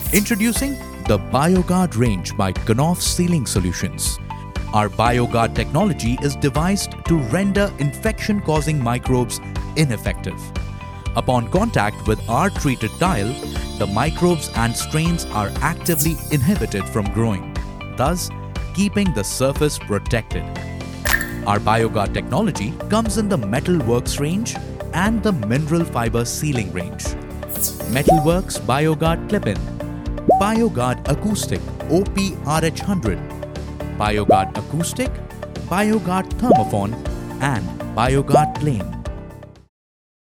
Introducing the BioGuard range by Knauf Sealing Solutions. Our BioGuard technology is devised to render infection-causing microbes ineffective. Upon contact with our treated tile, the microbes and strains are actively inhibited from growing, thus keeping the surface protected. Our BioGuard technology comes in the Metalworks range and the Mineral Fiber Sealing range. Metalworks BioGuard Clip-In, BioGuard Acoustic OP-RH100, BioGuard Acoustic, BioGuard Thermoform and BioGuard Plain.